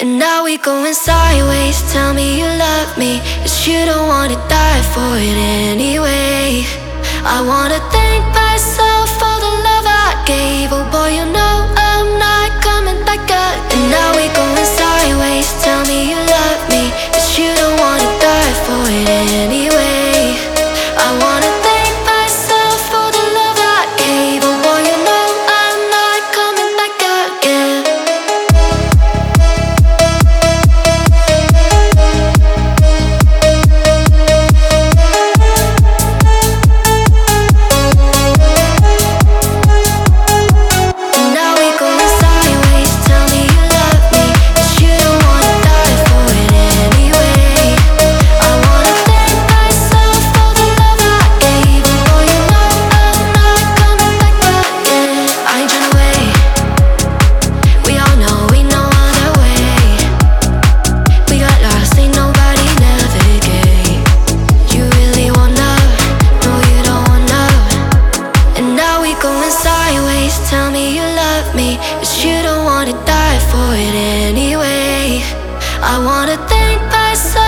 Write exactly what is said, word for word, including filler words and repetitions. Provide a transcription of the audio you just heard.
And now we going sideways. Tell me you love me, but you don't wanna die for it anyway. I wanna thank myself for the love I gave. Oh boy, you know I'm not coming back up. And now we going sideways. Tell me you love me, but you don't wanna die for it anyway. I wanna thank myself for the love I gave. Oh boy, you know I'm not coming back again. Tell me you love me, but you don't wanna die for it anyway. I wanna thank myself